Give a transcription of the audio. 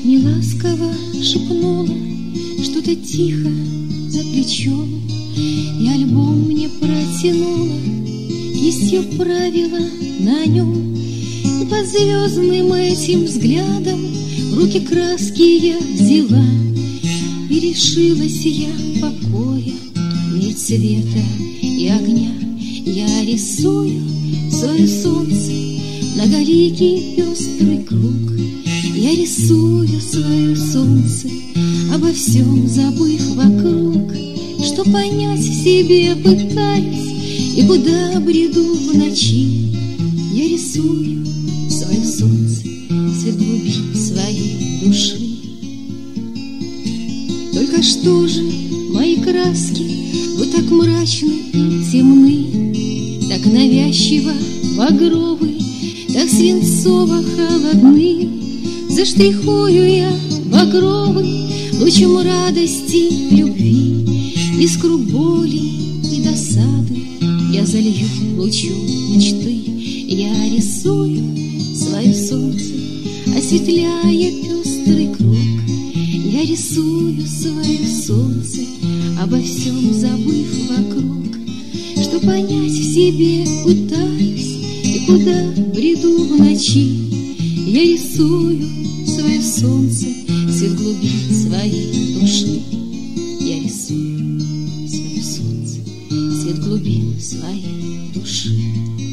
мне ласково шепнула что-то тихо за плечом, и альбом мне протянула, есть ее правила на нем. И под звездным этим взглядом в руки краски я взяла, и решилась я покоя, мир цвета и огня. Я рисую свое солнце, многоликий пестрый круг. Я рисую свое солнце, обо всем забыв вокруг. Что понять в себе пытаюсь, и куда бреду в ночи. Я рисую свое солнце, свет глубин своей души. Только что же, мои краски, вы так мрачны и темны, так навязчиво багровы, так свинцово холодны. Заштрихую я багровый лучом радости, любви, искру боли и досады я залью лучом мечты. Я рисую свое солнце, осветляя пестрый круг. Я рисую свое солнце, обо всем забыв вокруг. Что понять в себе пытаюсь, и куда бреду в ночи. Я рисую свое солнце, свет глубин своей души. Я рисую свое солнце, свет глубин своей души.